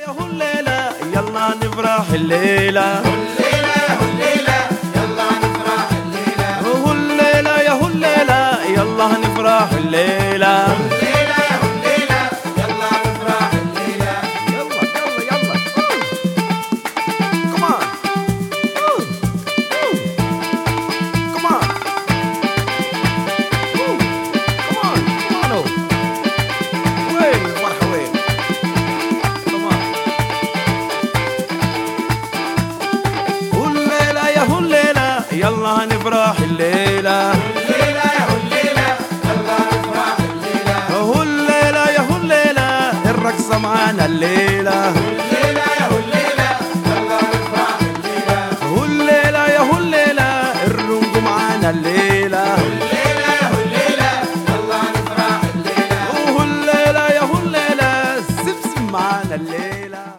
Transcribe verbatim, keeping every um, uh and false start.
هو الليلة يلا نفرح الليلة، هو الليلة يا هو الليلة يلا نفرح الليلة. يلا نفرح الليلة، الليلة يا هو الليلة يلا نفرح الليلة، هو الليلة يا هو الليلة الرقصة معانا الليلة، الليلة يا هو الليلة يلا نفرح الليلة، هو الليلة يا هو الليلة الرنق معانا الليلة، الليلة يا هو الليلة يلا نفرح الليلة، هو الليلة يا هو الليلة السبسب معانا الليلة.